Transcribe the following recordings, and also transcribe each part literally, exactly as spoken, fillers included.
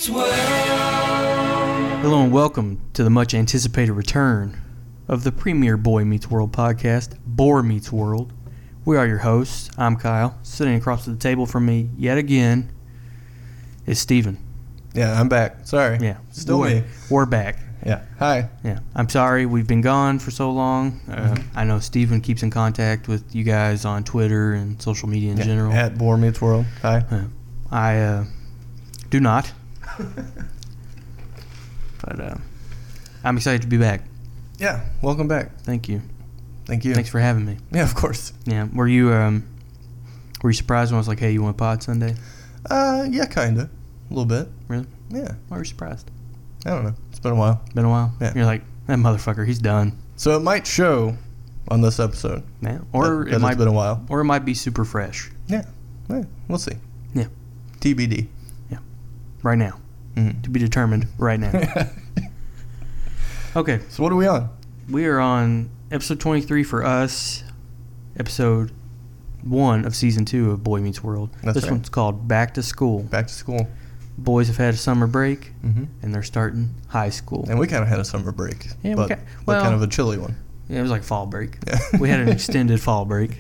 Meets World. Hello and welcome to the much anticipated return of the premier Boy Meets World podcast, Boar Meets World. We are your hosts. I'm Kyle. Sitting across the table from me yet again is Steven. Yeah, I'm back. Sorry. Yeah. Still we're, me. We're back. Yeah. Hi. Yeah. I'm sorry we've been gone for so long. Uh, Mm-hmm. I know Steven keeps in contact with you guys on Twitter and social media in Yeah, general. At Boar Meets World. Hi. Uh, I uh, do not. But uh, I'm excited to be back. Yeah. Welcome back. Thank you. Thank you. Thanks for having me. Yeah, of course. Yeah. Were you um were you surprised when I was like, hey, you want pod Sunday? Uh, yeah, kinda. A little bit. Really? Yeah. Why were you surprised? I don't know. It's been a while. Been a while? Yeah. You're like, that motherfucker, he's done. So it might show on this episode. Yeah. Or that, it that might it's been a while. or it might be super fresh. Yeah. Yeah. We'll see. Yeah. T B D. Right now. Mm-hmm. To be determined right now. Okay. So what are we on? We are on episode twenty-three for us. Episode one of season two of Boy Meets World. That's this right. one's called Back to School. Back to school. Boys have had a summer break Mm-hmm. and they're starting high school. And we kind of had a summer break. Yeah, we but, ca- but well- kind of a chilly one. Yeah, it was like fall break. Yeah. We had an extended fall break.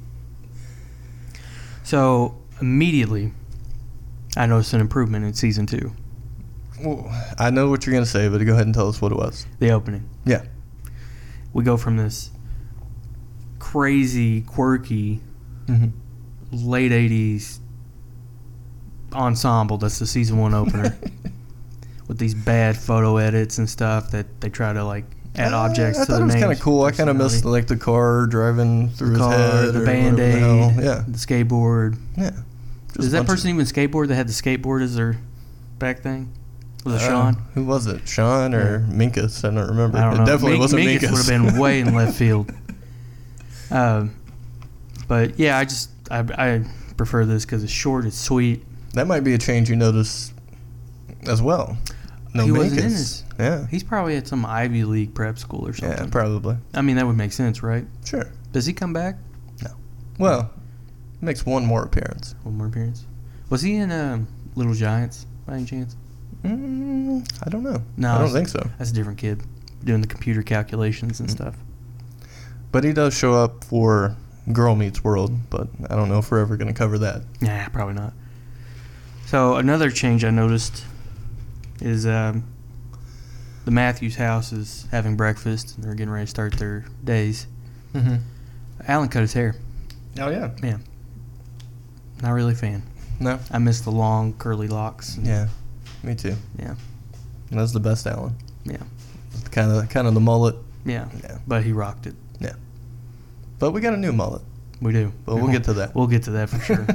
So immediately, I noticed an improvement in season two. Well, I know what you're going to say, but go ahead and tell us what it was. The opening. Yeah. We go from this crazy, quirky, Mm-hmm. late eighties ensemble that's the season one opener with these bad photo edits and stuff that they try to like add Uh, objects I to thought the it was kind names, of cool. I kind of missed personality. like the car driving through the car, his head, the or band whatever the hell. aid, Yeah, the skateboard. yeah. Just Does a that bunch person of- even skateboard? They had the skateboard as their back thing. Was it uh, Sean? Who was it? Sean or Minkus? I don't remember. I don't it know. definitely Mink- wasn't Minkus Minkus. would have been way in left field. Um, but yeah, I just I, I prefer this because it's short, it's sweet. That might be a change you notice as well. No He Minkus. wasn't in this. Yeah. He's probably at some Ivy League prep school or something. Yeah, probably. I mean, that would make sense, right? Sure. Does he come back? Well, makes one more appearance. One more appearance. Was he in um, Little Giants by any chance? Mm, I don't know. No, I don't it's- think so. That's a different kid doing the computer calculations and Mm. stuff. But he does show up for Girl Meets World, but I don't know if we're ever going to cover that. Nah, probably not. So another change I noticed is um, the Matthews house is having breakfast and they're getting ready to start their days. Mm-hmm. Alan cut his hair. Oh, yeah. Yeah. Not really a fan. No? I miss the long curly locks. and- Yeah. Me too. Yeah. That's the best Alan. Yeah. Kind of, kind of the mullet. Yeah. Yeah. But he rocked it. Yeah. But we got a new mullet. We do. But we'll get to that. We'll get to that for sure.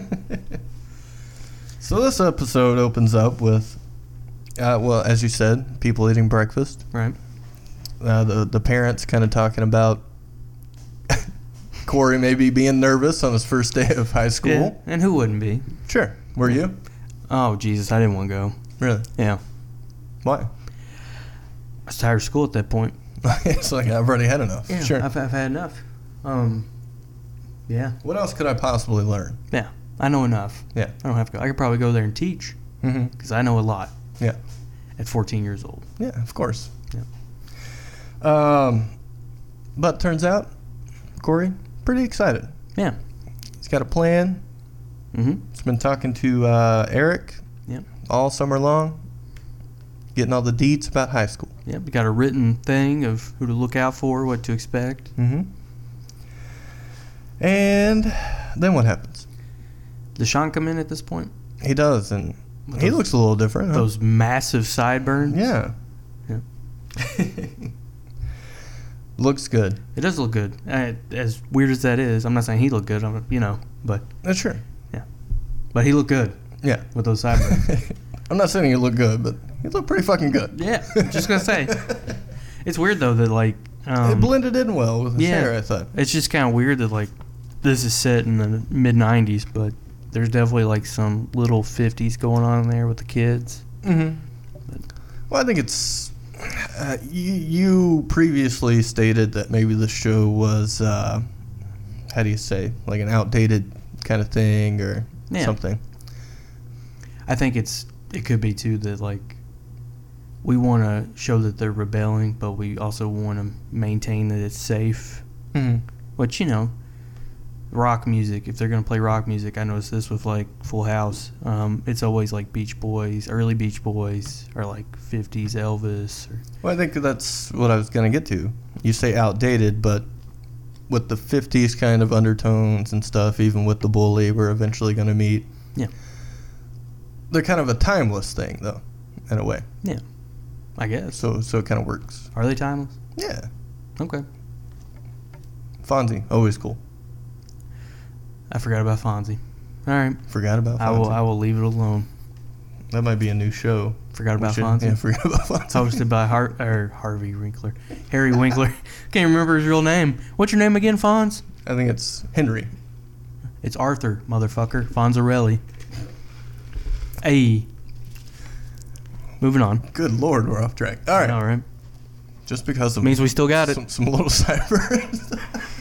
So this episode opens up with, uh, well, as you said, people eating breakfast. Right. Uh, the the parents kind of talking about Corey maybe being nervous on his first day of high school. Yeah. And who wouldn't be? Sure. Were you? Oh, Jesus. I didn't want to go. Really? Yeah. Why? I was tired of school at that point. It's like I've already had enough. Yeah. Sure. I've, I've had enough. Um. Yeah. What else could I possibly learn? Yeah. I know enough. Yeah. I don't have to go. I could probably go there and teach Mm-hmm. because I know a lot Yeah. at fourteen years old. Yeah, of course. Yeah. Um, but turns out, Corey, pretty excited. Yeah. He's got a plan. Mm-hmm. He's been talking to uh, Eric Yep. all summer long, getting all the deets about high school. Yep. We got a written thing of who to look out for, what to expect. Mm-hmm. And then what happens? Does Sean come in at this point? He does, and With he those- looks a little different. Huh? Those massive sideburns. Yeah. Yeah. Looks good. It does look good. Uh, as weird as that is, I'm not saying he looked good. I'm, you know, but Uh, sure. but he looked good Yeah. with those sideburns. I'm not saying he looked good, but he looked pretty fucking good. Yeah. Just gonna say, it's weird though that like um, it blended in well with his yeah. hair, I thought. It's just kind of weird that like this is set in the mid nineties, but there's definitely like some little fifties going on there with the kids. Mm-hmm. Well, I think it's uh, you, you previously stated that maybe the show was uh, how do you say, like an outdated kind of thing or Yeah. something. I think it's it could be too that like we want to show that they're rebelling, but we also want to maintain that it's safe. Mm-hmm. Which, you know, rock music, if they're going to play rock music, I noticed this with like Full House. Um, it's always like Beach Boys, early Beach Boys, or like fifties Elvis. Or Well, I think that's what I was going to get to. You say outdated, but with the fifties kind of undertones and stuff, even with the bully we're eventually going to meet. Yeah. They're kind of a timeless thing, though, in a way. Yeah, I guess. So so it kind of works. Are they timeless? Yeah. Okay. Fonzie, always cool. I forgot about Fonzie. All right. Forgot about Fonzie. I will I will leave it alone. That might be a new show. Forgot about should, Fonzie. Yeah, forgot about Fonzie. Hosted by Har- or Harvey Winkler. Harry Winkler. Can't remember his real name. What's your name again, Fonz? I think it's Henry. It's Arthur, motherfucker. Fonzarelli. Hey. Moving on. Good Lord, we're off track. All right. All right. Just because of Means we still got it. some, some little cyber.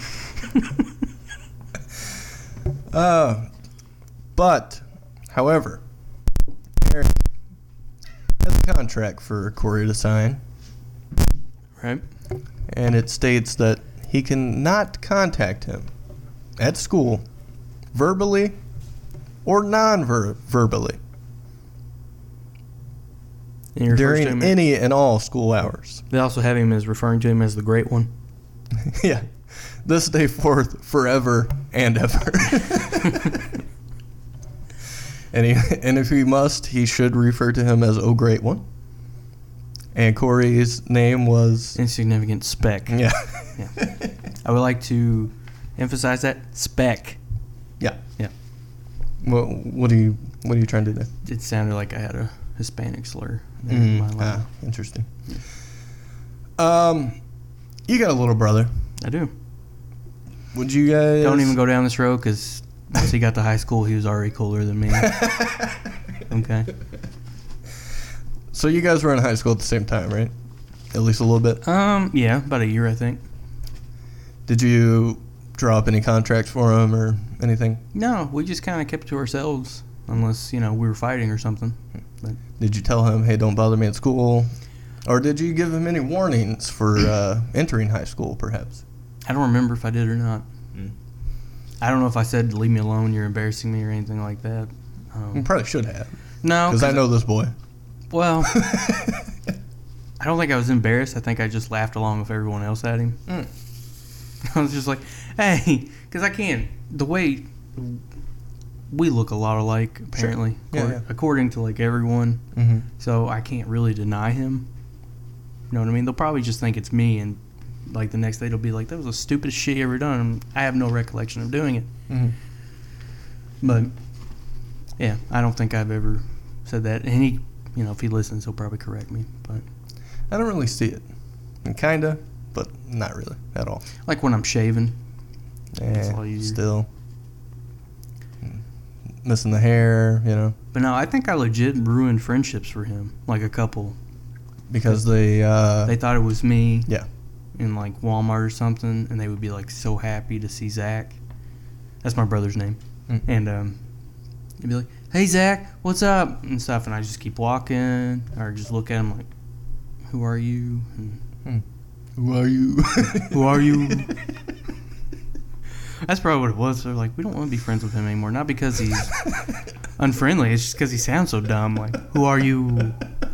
uh, but, however, Eric has a contract for Corey to sign, Right. and it states that he cannot contact him at school verbally or non-verbally And he refers to during him- any and all school hours. They also have him as referring to him as the Great One. Yeah. This day forth, forever and ever. and he, and if he must, he should refer to him as "Oh Great One." And Corey's name was Insignificant Speck. yeah, Yeah. I would like to emphasize that. Speck. yeah, Yeah. What what are you what are you trying to do? It sounded like I had a Hispanic slur. there in my Mm, line. ah, interesting. Um, you got a little brother. I do. Would you guys Don't even go down this road because once he got to high school, he was already cooler than me. Okay. So you guys were in high school at the same time, right? At least a little bit. Um. Yeah, about a year, I think. Did you draw up any contracts for him or anything? No, we just kind of kept to ourselves, unless you know we were fighting or something. But Did you tell him, hey, don't bother me at school? Or did you give him any warnings for uh, entering high school, perhaps? I don't remember if I did or not. Mm. I don't know if I said leave me alone, you're embarrassing me, or anything like that. Um, You probably should have. no, Because I know this boy. Well, I don't think I was embarrassed. I think I just laughed along with everyone else at him. Mm. I was just like, hey, because I can't. The way we look a lot alike, apparently, Yeah, according, yeah. according to like everyone. Mm-hmm. So I can't really deny him. You know what I mean? They'll probably just think it's me, and like the next day they'll be like, that was the stupidest shit you ever done. And I have no recollection of doing it. Mm-hmm. But yeah, I don't think I've ever said that. And he, you know, if he listens, he'll probably correct me. But I don't really see it. Kind of, but not really at all. like when I'm shaving, That's Eh, all you do. still. Missing the hair, you know, but no, I think I legit ruined friendships for him. Like a couple, because they, uh, they thought it was me. yeah. In like Walmart or something, and they would be like so happy to see Zach. That's my brother's name. Mm. And um, they'd be like, "Hey Zach, what's up?" and stuff, and I just keep walking or just look at him like, "Who are you?" And, Hmm. Who are you? Who are you? That's probably what it was. They're like, we don't want to be friends with him anymore. Not because he's unfriendly. It's just because he sounds so dumb. Like, who are you?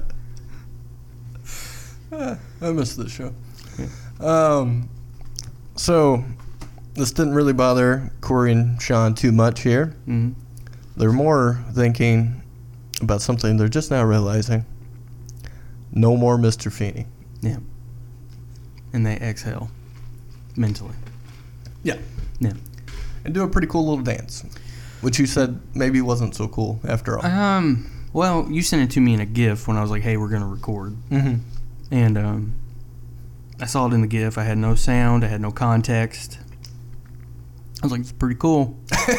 Ah, I missed this show. Yeah. Um, so this didn't really bother Corey and Sean too much here. Mm-hmm. They're more thinking about something they're just now realizing. No more Mister Feeney. Yeah. And they exhale mentally. Yeah. Yeah. And do a pretty cool little dance, which you said maybe wasn't so cool after all. Um. Well, you sent it to me in a GIF when I was like, "Hey, we're gonna record," Mm-hmm. and um, I saw it in the GIF. I had no sound. I had no context. I was like, "It's pretty cool."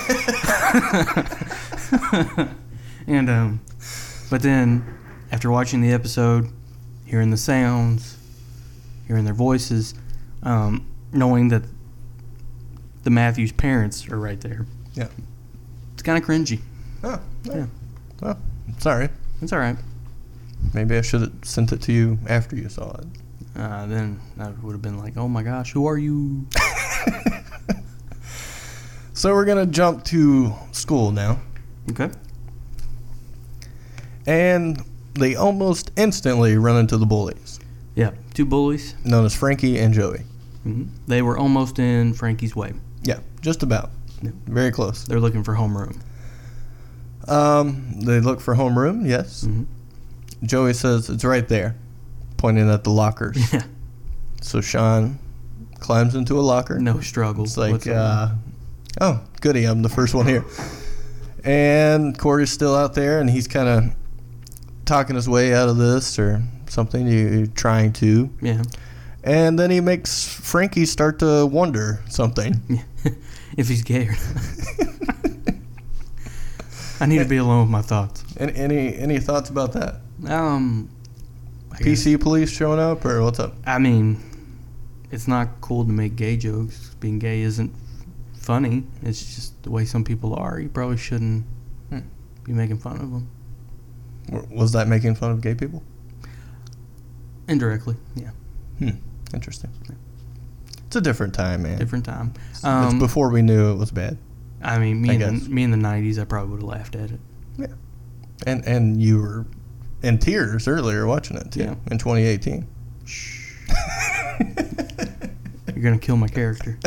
And um, but then after watching the episode, hearing the sounds, hearing their voices, um, knowing that the Matthews parents are right there, Yeah. it's kind of cringy. Oh, Yeah. Well, sorry. It's all right. Maybe I should have sent it to you after you saw it. Uh, then I would have been like, oh my gosh, who are you? So we're going to jump to school now. Okay. And they almost instantly run into the bullies. Yeah, two bullies. Known as Frankie and Joey. Mm-hmm. They were almost in Frankie's way. Yeah, just about. Yeah. Very close. They're looking for homeroom. Um, they look for homeroom, yes. Mm-hmm. Joey says it's right there, pointing at the lockers. Yeah. So Sean climbs into a locker. No struggle. It's like, uh, oh, goody, I'm the first one here. And Corey's still out there, and he's kind of talking his way out of this or something, you trying to. Yeah. And then he makes Frankie start to wonder something. Yeah. If he's gay or not. I need to be alone with my thoughts. Any any, any thoughts about that? Um, I P C guess, police showing up, or what's up? I mean, it's not cool to make gay jokes. Being gay isn't funny. It's just the way some people are. You probably shouldn't Hmm. be making fun of them. Was that making fun of gay people? Indirectly, yeah. Hmm. Interesting. It's a different time, man. Different time. It's Um, before we knew it was bad. I mean, me I in guess. the, me in the nineties, I probably would have laughed at it. Yeah. And and you were in tears earlier watching it too. Yeah. In twenty eighteen. Shh. You're gonna kill my character.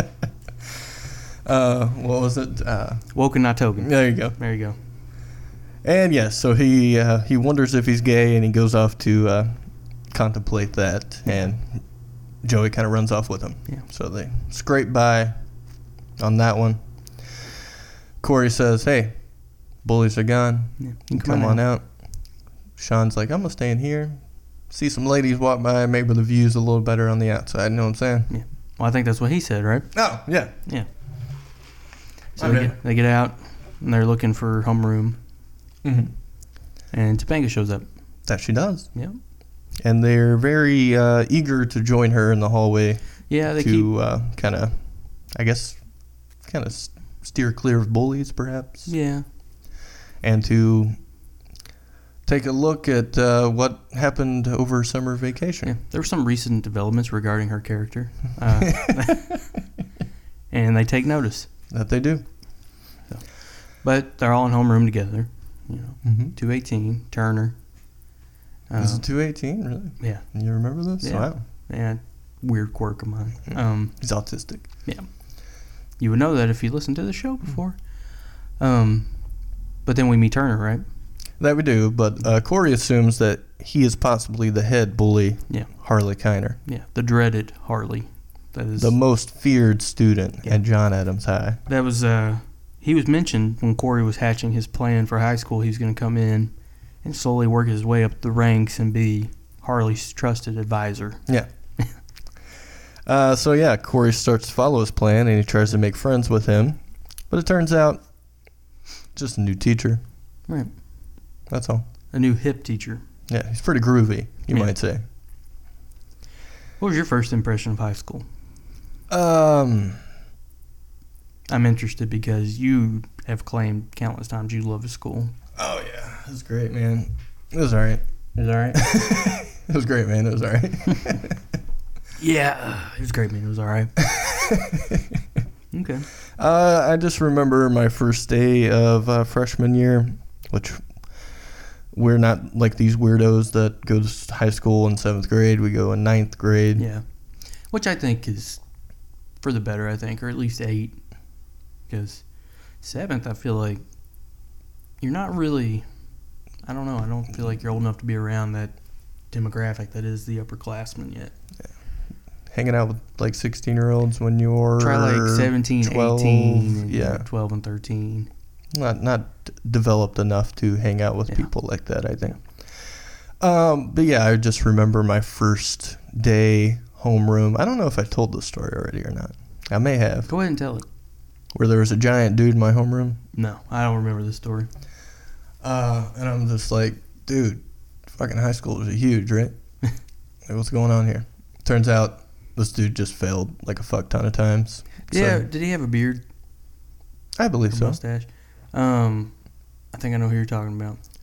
Uh, what was it? Uh, Woken, not token. there you go. There you go. And yes, so he uh, he wonders if he's gay, and he goes off to uh, contemplate that, and Joey kind of runs off with him. Yeah. So they scrape by on that one. Corey says, "Hey, bullies are gone. Yeah. You come on out." Sean's like, "I'm gonna stay in here, see some ladies walk by. Maybe the view's a little better on the outside." You know what I'm saying? Yeah. Well, I think that's what he said, right? Oh, yeah. Yeah. So Okay. they, get, they get out, and they're looking for homeroom, Mm-hmm. and Topanga shows up. That she does. Yeah. And they're very uh, eager to join her in the hallway Yeah, they keep. to uh, kind of, I guess, kind of steer clear of bullies, perhaps. Yeah. And to take a look at uh, what happened over summer vacation. Yeah. There were some recent developments regarding her character, uh, and they take notice. That they do. So. But they're all in homeroom together. You know, Mm-hmm. two eighteen, Turner. Is Uh, it two eighteen, really? yeah. You remember this? Yeah. Wow. Yeah. Weird quirk of mine. Mm. Um, He's autistic. you would know that if you listened to the show before. Um, but then we meet Turner, right? That we do, but uh, Corey assumes that he is possibly the head bully, Yeah. Harley Kiner, Yeah. The dreaded Harley. That is. the most feared student Yeah. at John Adams High. That was. Uh, he was mentioned when Corey was hatching his plan for high school. He was going to come in and slowly work his way up the ranks and be Harley's trusted advisor. Yeah. uh, so, yeah, Corey starts to follow his plan, and he tries to make friends with him. But it turns out, just a new teacher. Right. That's all. A new hip teacher. Yeah, he's pretty groovy, you Yeah. might say. What was your first impression of high school? Um, I'm interested because you have claimed countless times you love the school. oh, yeah, it was great, man. It was all right. Is that right? It was great, man. It was all right. Yeah, uh, it was great, man. It was all right. Okay. Uh, I just remember my first day of uh, freshman year, which we're not like these weirdos that go to high school in seventh grade. We go in ninth grade. Yeah. Which I think is for the better, I think, or at least eight. Because seventh, I feel like you're not really, I don't know, I don't feel like you're old enough to be around that demographic that is the upperclassmen yet. Hanging out with like sixteen year olds when you're Try like seventeen, twelve, eighteen, and yeah. twelve and thirteen. Not not d- developed enough to hang out with Yeah. people like that, I think. Um, but yeah, I just remember my first day homeroom. I don't know if I told this story already or not. I may have. Go ahead and tell it. Where there was a giant dude in my homeroom. No, I don't remember this story. Uh, and I'm just like, dude, fucking high school is huge, right? Like, what's going on here? Turns out this dude just failed like a fuck ton of times. Yeah, So, did he have a beard? I believe A so. mustache? Um, I think I know who you're talking about.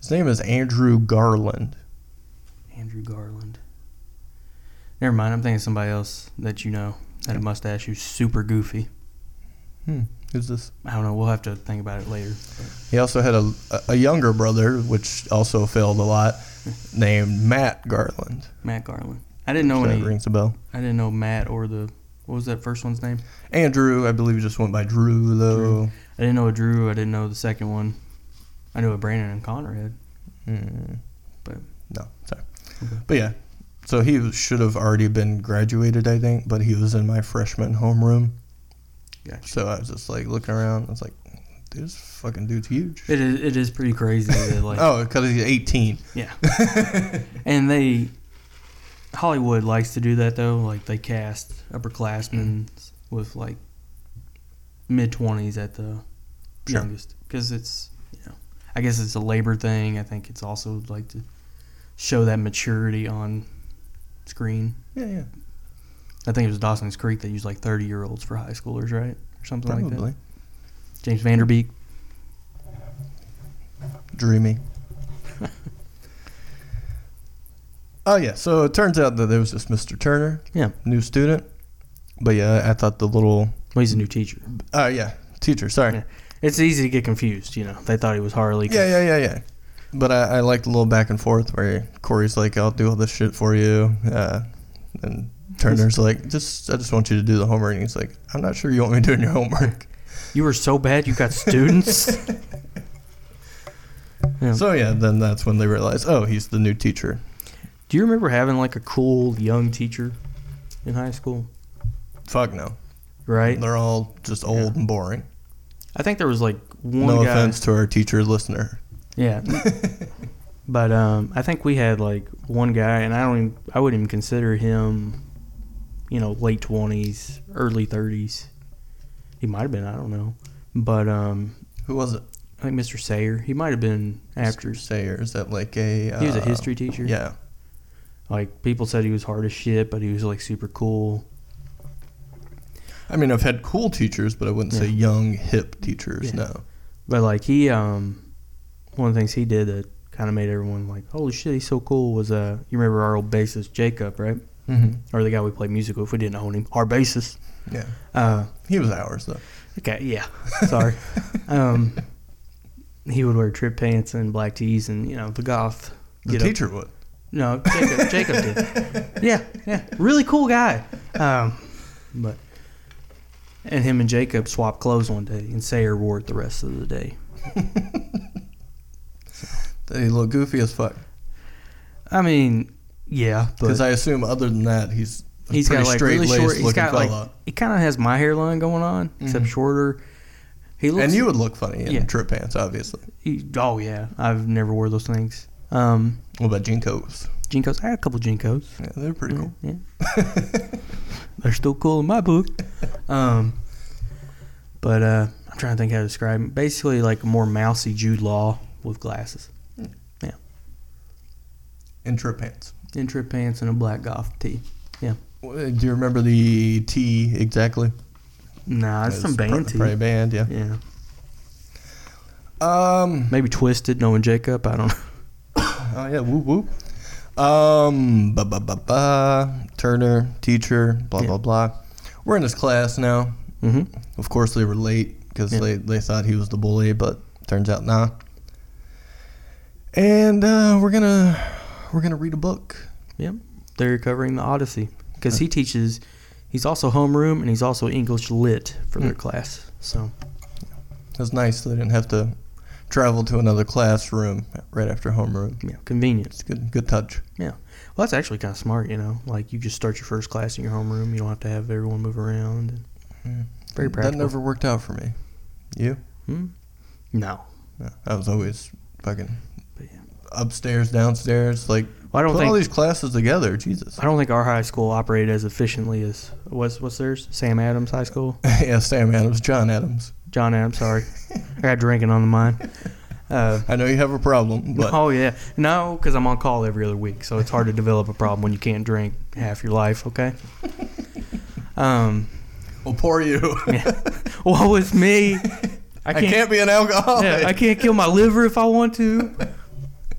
His name is Andrew Garland. Andrew Garland. Never mind. I'm thinking somebody else that you know had a mustache who's super goofy. Hmm. Who's this? I don't know. We'll have to think about it later. He also had a, a younger brother, which also failed a lot, named Matt Garland. Matt Garland. I didn't know That any. rings a bell. I didn't know Matt or the. What was that first one's name? Andrew, I believe, just went by Drew, though. Drew. I didn't know a Drew. I didn't know the second one. I knew a Brandon and Connor had. Mm. But No, sorry. Okay. But yeah, so he was, should have already been graduated, I think, but he was in my freshman homeroom. Gotcha. So I was just like looking around. I was like, dude, this fucking dude's huge. It is. It is pretty crazy. That, like, Oh, because he's eighteen. Yeah. And they, Hollywood likes to do that though. Like they cast upperclassmen with like mid twenties at the Sure. youngest because it's you know I guess it's a labor thing. I think it's also like to show that maturity on screen. Yeah, yeah. I think it was Dawson's Creek that used like thirty year olds for high schoolers, right, or something like Probably. that. James Vanderbeek. Dreamy. Oh, yeah. So it turns out that there was this Mister Turner, Yeah. new student. But yeah, I thought the little. Well, he's a new teacher. Oh, yeah. Teacher, sorry. Yeah. It's easy to get confused, you know. They thought he was Harley. Yeah, yeah, yeah, yeah. But I, I liked the little back and forth where Corey's like, I'll do all this shit for you. Uh, and Turner's like, just I just want you to do the homework. And he's like, I'm not sure you want me doing your homework. You were so bad you got students. Yeah. So, yeah, then that's when they realized, oh, he's the new teacher. Do you remember having like a cool young teacher in high school? Fuck no. Right? They're all just old Yeah. and boring. I think there was like one No guy. offense to our teacher listener. Yeah. But um, I think we had like one guy, and I don't even, I wouldn't even consider him, you know, late twenties, early thirties. He might have been, I don't know. But um, Who was it? I think Mister Sayer. He might have been after. Mister Sayer. Is that like a... Uh, He was a history teacher. Yeah. Like people said he was hard as shit, but he was like super cool. I mean, I've had cool teachers, but I wouldn't say Yeah. young, hip teachers, Yeah. no. But like he, um, one of the things he did that kind of made everyone like, holy shit, he's so cool was, uh, you remember our old bassist, Jacob, right? Mm-hmm. Or the guy we played music with, we didn't own him. Our bassist. Yeah. Uh, He was ours, though. okay, yeah, sorry. um, he would wear trip pants and black tees and, you know, the goth. The get up- teacher would. No, Jacob, Jacob did. Yeah, yeah, really cool guy. Um, but, and him and Jacob swapped clothes one day, and Sayer wore it the rest of the day. He looked goofy as fuck. I mean, yeah, but Because I assume other than that, he's a he's pretty got like really straight-laced short. He's looking got fella. like he kind of has my hairline going on, except Mhm. shorter. He looks. And you would look funny in Yeah. trip pants, obviously. he- oh yeah, I've never wore those things. Um, What about Jinkos? Jinkos. I had a couple Jinkos. Yeah, they're pretty cool. Yeah, they're still cool in my book. Um, but uh, I'm trying to think how to describe him. Basically, like a more mousy Jude Law with glasses, In trip pants. in trip pants, and a black goth tee. What- Do you remember the T exactly? Nah, it's It some was band pro- tee. Probably band, yeah. Yeah, Um. maybe Twisted, knowing Jacob. I don't know. Oh yeah, whoop whoop. Um, ba ba ba ba. Turner, teacher, blah Yeah. blah blah. We're in his class now. Mm-hmm. Of course, they were late because Yeah. they, they thought he was the bully, but turns out nah. And uh, we're gonna we're gonna read a book. Yep, they're covering the Odyssey because he teaches. He's also homeroom and he's also English lit for their Mm. class. So It was nice they didn't have to travel to another classroom right after homeroom. yeah, convenient. It's good good touch. Well, that's actually kind of smart, you know. Like you just start your first class in your homeroom. You don't have to have everyone move around. And Mm. very That practical. never worked out for me. You? Hmm? No. No, I was always fucking But yeah. upstairs, downstairs. Like Well, I don't put think all these classes together. Jesus. I don't think our high school operated as efficiently as what's what's theirs? Sam Adams High School. Yeah, Sam Adams, John Adams. John Adams. Sorry, I got drinking on the mind. Uh, I know you have a problem, but oh yeah, no, because I'm on call every other week, so it's hard to develop a problem when you can't drink half your life. Okay. Um. we'll pour you. Yeah. Well, it's me. I can't, be an alcoholic. Yeah, I can't kill my liver if I want to.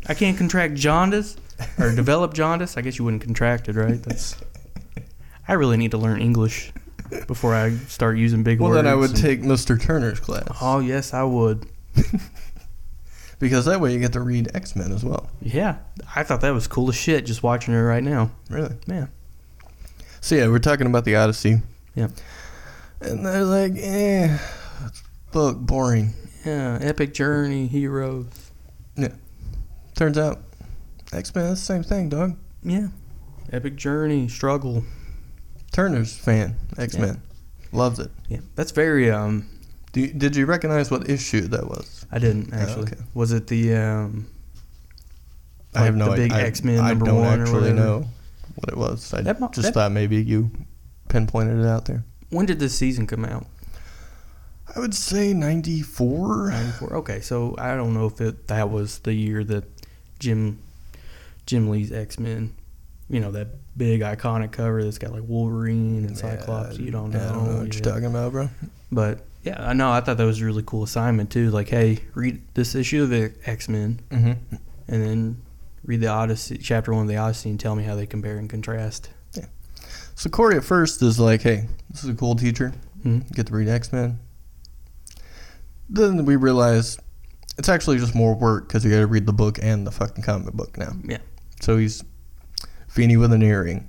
I can't contract jaundice or develop jaundice. I guess you wouldn't contract it, right? That's. I really need to learn English before I start using big well, words. Well, then I would and, take Mister Turner's class. Oh, yes, I would. Because that way you get to read X-Men as well. Yeah. I thought that was cool as shit just watching it right now. Really? Man. So, yeah, we're talking about the Odyssey. Yeah. And they're like, eh, book, boring. Yeah, epic journey, heroes. Yeah. Turns out, X-Men is the same thing, dog. Yeah. Epic journey, struggle. Turner's fan, X-Men. Yeah. Loves it. Yeah. That's very, um... Do you, did you recognize what issue that was? I didn't, actually. Oh, okay. Was it the, um... I have no the big idea. X-Men I, number I don't one actually or whatever? know what it was. I That mo- just that- thought maybe you pinpointed it out there. When did this season come out? I would say ninety-four. ninety-four. Okay, so I don't know if it that was the year that Jim Jim Lee's X-Men, you know, that big iconic cover that's got like Wolverine and Cyclops. Yeah, you don't know. I don't know what yeah. you're talking about, bro. But yeah, I know. I thought that was a really cool assignment too. Like, hey, read this issue of X-Men, Mm-hmm. and then read the Odyssey, chapter one of the Odyssey, and tell me how they compare and contrast. Yeah. So Corey at first is like, hey, this is a cool teacher. Mm-hmm. Get to read X-Men. Then we realize it's actually just more work because you got to read the book and the fucking comic book now. Yeah. So he's Feeny with an earring.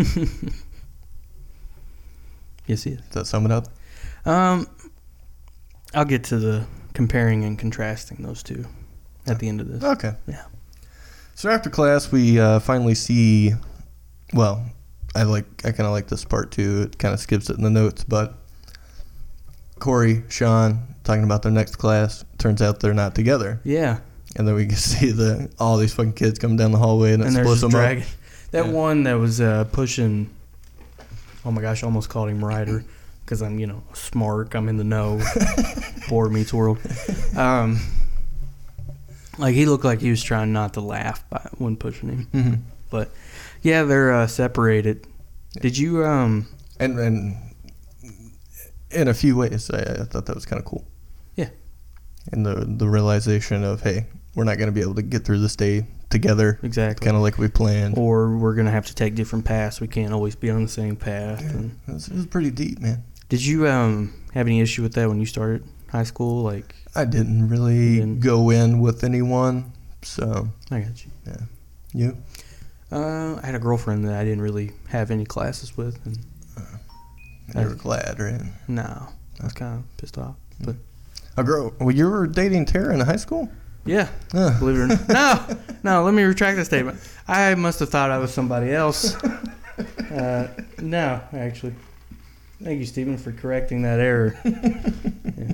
Yes, he is. Does that sum it up? Um, I'll get to the comparing and contrasting those two at the end of this. Okay. Yeah. So after class, we uh, finally see. Well, I like. I kind of like this part too. It kind of skips it in the notes, but Corey, Sean talking about their next class. Turns out they're not together, Yeah. and then we can see the all these fucking kids coming down the hallway, and it And there's splits this them dragon. up. That Yeah. one that was uh, pushing. Oh my gosh! I almost called him Ryder because I'm, you know, smart. I'm in the know. Boar meets world. Um, like he looked like he was trying not to laugh by when pushing him. Mm-hmm. But yeah, they're uh, separated. Yeah. Did you? Um, And and in a few ways, I, I thought that was kind of cool. Yeah. And the the realization of, hey, we're not going to be able to get through this day together, exactly. kind of like we planned. Or we're gonna have to take different paths. We can't always be on the same path. Yeah, And it, was, it was pretty deep, man. did you um have any issue with that when you started high school? Like, I didn't really didn't- go in with anyone, so I got you. yeah. You? Uh, I had a girlfriend that I didn't really have any classes with, and You were glad, right? no, I was kind of pissed off. But A girl. Well, you were dating Tara in high school? yeah, Huh. believe it or not. No, no, let me retract that statement. I must have thought I was somebody else. Uh, no, actually. Thank you, Stephen, for correcting that error. Yeah.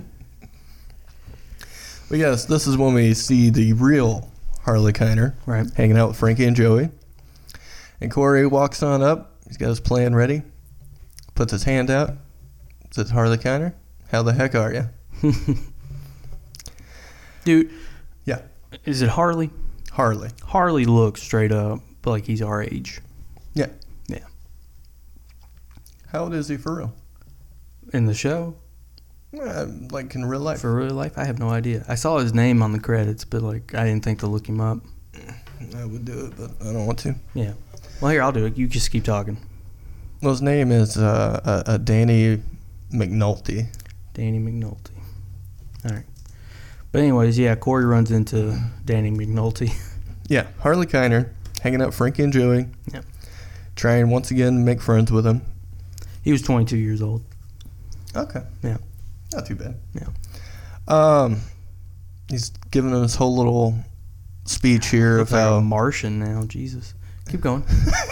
But yes, this is when we see the real Harley Kiner Right. hanging out with Frankie and Joey. And Corey walks on up. He's got his plan ready. Puts his hand out. Says, Harley Kiner, how the heck are you? Dude. Yeah. Is it Harley? Harley. Harley looks straight up like he's our age. Yeah. Yeah. How old is he for real? In the show? Uh, like in real life. For real life? I have no idea. I saw his name on the credits, but like I didn't think to look him up. I would do it, but I don't want to. Yeah. Well, here, I'll do it. You just keep talking. Well, his name is uh, uh, uh, Danny McNulty. Danny McNulty. All right. But anyways, yeah, Corey runs into Danny McNulty. Yeah, Harley Kiner hanging out with Frankie and Joey. Yep. Trying once again to make friends with him. He was twenty-two years old. Okay. Yeah. Not too bad. Yeah. Um, he's giving him his whole little speech here of Looks like how a Martian now. Jesus. Keep going.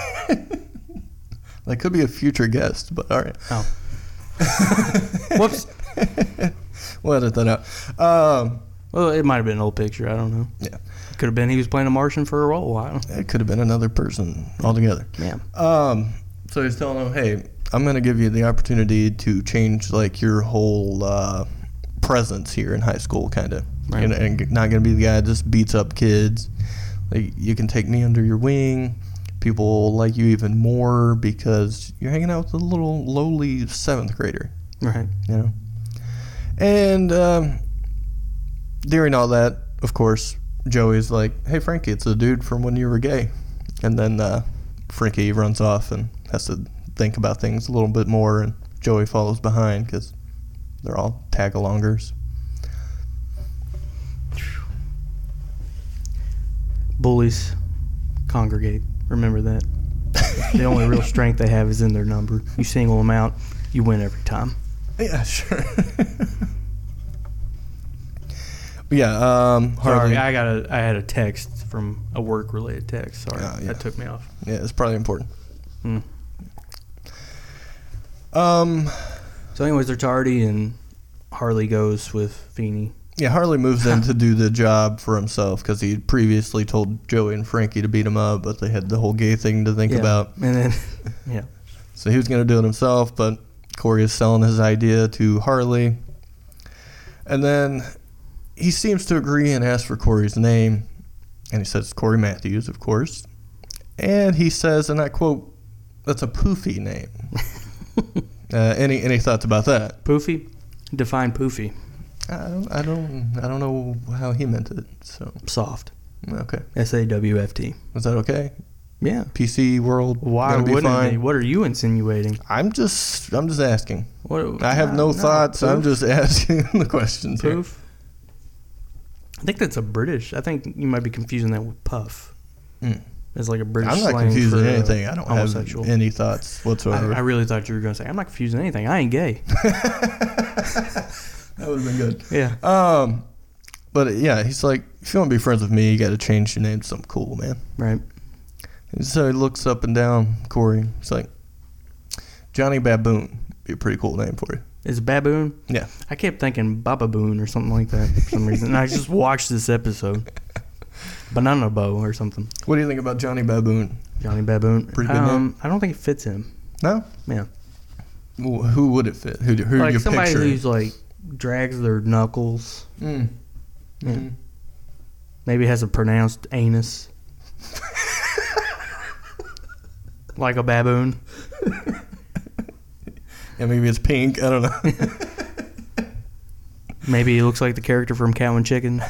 that could be a future guest, but all right. Oh. Whoops. We'll edit that out. Um, Well, it might have been an old picture. I don't know. yeah, Could have been he was playing a Martian for a role. I don't know. it could have been another person altogether. Yeah. Um, so he's telling him, hey, I'm going to give you the opportunity to change like your whole uh, presence here in high school, kind of. Right. And, and not going to be the guy that just beats up kids. Like, you can take me under your wing. People will like you even more because you're hanging out with a little lowly seventh grader, Right. you know. And um, during all that, of course, Joey's like, hey, Frankie, it's the dude from when you were gay. And then uh, Frankie runs off and has to think about things a little bit more, and Joey follows behind because they're all tag-alongers. Bullies congregate. Remember that. The only real strength they have is in their number. You single them out, you win every time. Yeah, sure. yeah, um, Harley. Sorry, I got a. I had a text from a work-related text. Sorry, Oh, yeah. that took me off. Yeah, it's probably important. Hmm. Um, So, anyways, they're tardy, and Harley goes with Feeney. yeah, Harley moves in to do the job for himself because he had previously told Joey and Frankie to beat him up, but they had the whole gay thing to think Yeah. about. And then, yeah. So he was going to do it himself, but Corey is selling his idea to Harley. And then he seems to agree and asks for Corey's name. And he says Corey Matthews, of course. And he says, and I quote, that's a poofy name. uh, any any thoughts about that? Poofy? Define poofy. I don't, I don't I don't know how he meant it. So Soft. okay, S A W F T. is that okay? Yeah. P C world. Why gonna be wouldn't fine? it be? What are you insinuating? I'm just I'm just asking. What? I have no, thoughts. I'm just asking the questions. here. Poof. I think that's a British. I think you might be confusing that with puff. Mm. It's like a British I'm not slang confusing for, uh, anything. I don't homosexual. have any thoughts I, whatsoever. I really thought you were going to say, I'm not confusing anything. I ain't gay. That would have been good. Yeah. Um, but yeah, he's like, if you want to be friends with me, you got to change your name to something cool, man. Right. And so he looks up and down Corey. He's like, Johnny Baboon. Be a pretty cool name for you. Is it baboon? Yeah. I kept thinking bababoon or something like that for some reason. And I just watched this episode. Banana bow or something. What do you think about Johnny Baboon? Johnny Baboon. Pretty good um, name. I don't think it fits him. No? Yeah. Well, who would it fit? Who, who Like you somebody picturing? who's like drags their knuckles. Mm. Yeah. Mm. Maybe has a pronounced anus. Like a baboon. Yeah, maybe it's pink. I don't know. Maybe he looks like the character from Cow and Chicken.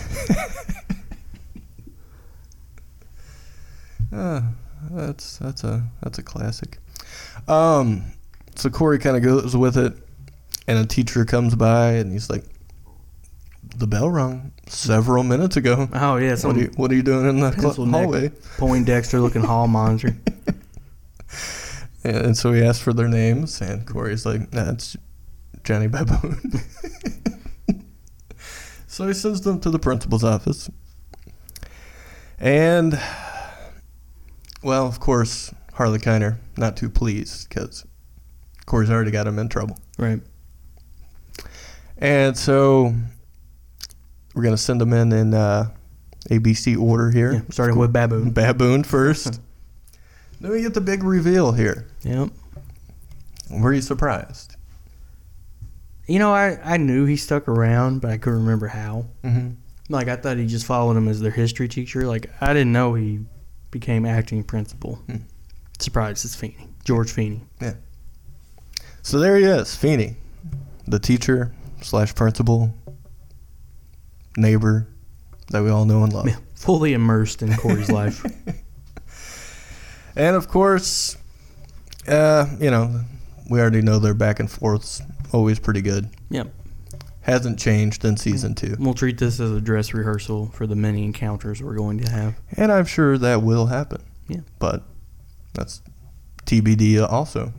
Uh, that's that's a that's a classic. Um, so Corey kind of goes with it, and a teacher comes by, and he's like, "The bell rung several minutes ago. Oh yeah, What some are you What are you doing in the cl- pencil neck hallway?" Poindexter looking hall monitor. And, and so he asks for their names, and Corey's like, "That's Johnny Baboon." So he sends them to the principal's office, and well, of course, Harley Kiner not too pleased because Corey's already got him in trouble. Right. And so we're going to send them in in uh, A B C order here. Yeah, starting with baboon. Baboon first. Then we get the big reveal here. Yep. Were you surprised? You know, I, I knew he stuck around, but I couldn't remember how. Mm-hmm. Like, I thought he just followed him as their history teacher. Like, I didn't know he became acting principal. Hmm. Surprise, it's Feeney. George Feeney. Yeah. So there he is, Feeney, the teacher slash principal, neighbor that we all know and love. Yeah, fully immersed in Corey's life. And of course, uh, you know, we already know their back and forths always pretty good. Yep. Hasn't changed in season two. We'll treat this as a dress rehearsal for the many encounters we're going to have. And I'm sure that will happen. Yeah. But that's T B D also.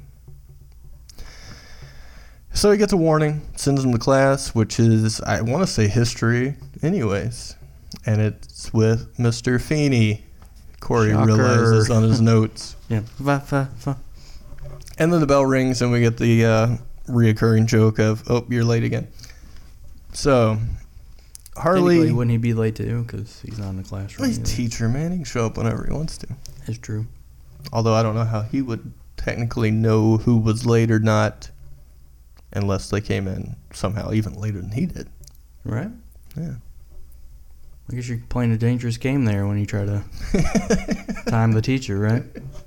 So he gets a warning, sends him to class, which is, I want to say history anyways. And it's with Mister Feeney. Corey Shocker. realizes on his notes. Yeah. Va, va, va. And then the bell rings and we get the uh, reoccurring joke of, oh, you're late again. So, Harley... Technically, wouldn't he be late too? Because he's not in the classroom. Well, he's a either. teacher, man. He can show up whenever he wants to. That's true. Although I don't know how he would technically know who was late or not unless they came in somehow even later than he did. Right? Yeah. I guess you're playing a dangerous game there when you try to time the teacher, right?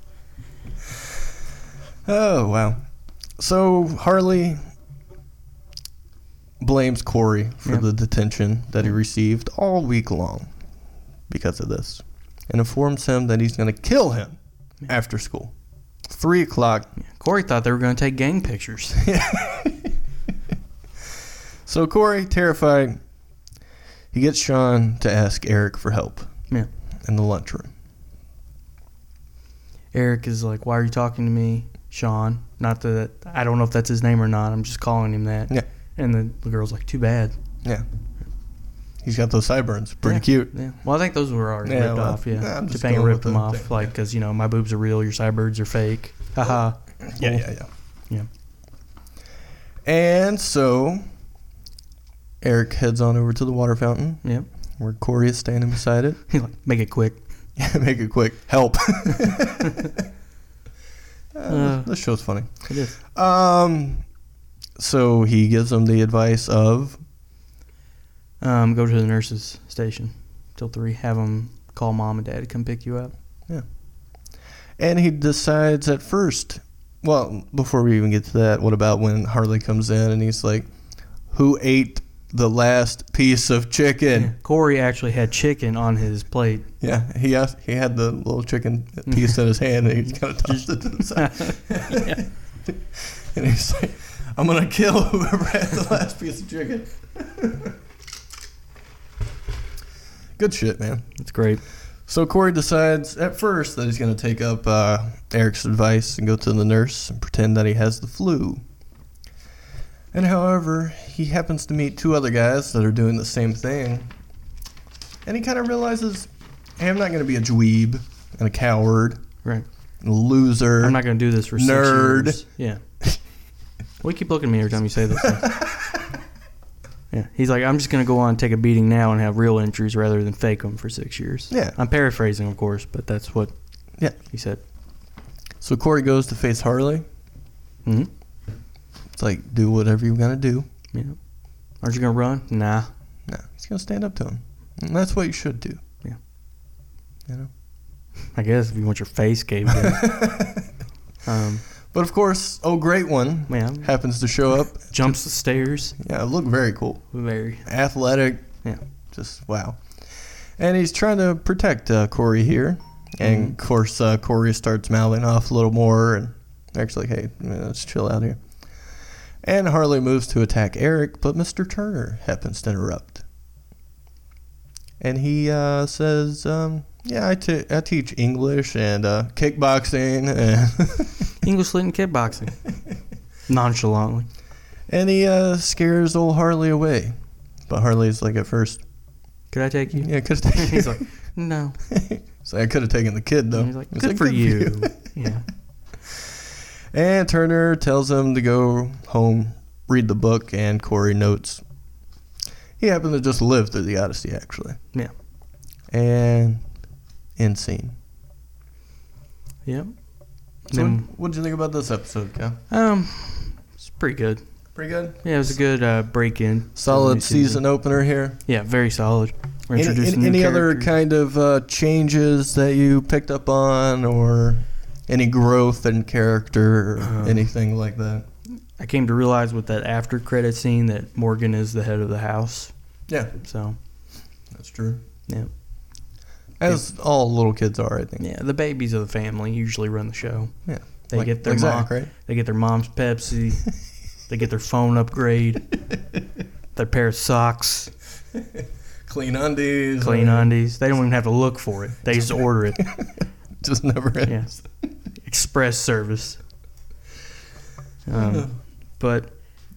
Oh, wow. So Harley blames Corey for Yeah. the detention that he received all week long. because of this and informs him that he's going to kill him after school. Three o'clock. Yeah. Corey thought they were going to take gang pictures. So Corey, terrified, he gets Sean to ask Eric for help Yeah. in the lunchroom. Eric is like, why are you talking to me, Sean? Not that, I don't know if that's his name or not. I'm just calling him that. Yeah. And the, the girl's like, too bad. Yeah. He's got those sideburns. Pretty yeah. cute. Yeah. Well, I think those were already Yeah, ripped well, off. Yeah. nah, I'm just Topanga going ripped with them the off. thing. Like, because, you know, my boobs are real, your sideburns are fake. Haha. Yeah, yeah, yeah. Yeah. And so Eric heads on over to the water fountain. Yep. Where Corey is standing beside it. He's like, make it quick. Yeah, make it quick. Help. uh, Uh, this show's funny. It is. Um, so he gives them the advice of, Um, go to the nurse's station till three. Have them call mom and dad to come pick you up. and he decides at first, well, before we even get to that, what about when Harley comes in and he's like, who ate the last piece of chicken? Yeah. Corey actually had chicken on his plate. Yeah, he asked, he had the little chicken piece in his hand and he kind of tossed it to the side. Yeah. And he's like, I'm going to kill whoever had the last piece of chicken. Good shit, man. That's great. So Corey decides at first that he's going to take up uh, Eric's advice and go to the nurse and pretend that he has the flu. And however, he happens to meet two other guys that are doing the same thing. And he kind of realizes, hey, I'm not going to be a dweeb and a coward Right. and a loser. I'm not going to do this for Nerd. six years. Yeah. Well, you keep looking at me every time you say this. Yeah. He's like, I'm just going to go on and take a beating now and have real injuries rather than fake them for six years. Yeah. I'm paraphrasing, of course, but that's what Yeah. he said. So Corey goes to face Harley. Mm-hmm. It's like, do whatever you're going to do. Yeah. Aren't you going to run? Nah. No, he's going to stand up to him. And that's what you should do. Yeah. You know? I guess if you want your face caved in. um, But of course, oh great one man, happens to show up. jumps the stairs. Yeah, look very cool. Very. Athletic. Yeah. Just wow. And he's trying to protect uh, Corey here. And of course, uh, Corey starts mouthing off a little more and actually, hey, let's chill out here. And Harley moves to attack Eric, but Mister Turner happens to interrupt. And he uh, says, um, yeah, I, t- I teach English and uh, kickboxing. And, English lit and kickboxing. Nonchalantly. and he uh, scares old Harley away. But Harley's like at first, Could I take you? yeah, could have taken He's like, no. So I could have taken the kid, though. And he's like, He's good, like, for, you. Yeah. And Turner tells him to go home, read the book, and Corey notes he happened to just live through the Odyssey, actually. Yeah. And end scene. Yep. So Then- what did you think about this episode, Cal? Um, it's pretty good. Pretty good. Yeah, it was a good uh, break in. to the Solid new season opener here. Yeah, very solid. We're Any, introducing any, new any other characters. kind of uh, changes that you picked up on, or any growth in character, or Um, anything like that? I came to realize with that after credit scene that Morgan is the head of the house. Yeah, So, that's true. yeah. As all little kids are, I think. Yeah, the babies of the family usually run the show. Yeah. They Like- get their like mom, Zach, right? They get their mom's Pepsi. They get their phone upgrade. Their pair of socks. Clean undies. Clean or- undies. They don't even have to look for it. They just order it. Just never Yeah. ends. Express service. Um, but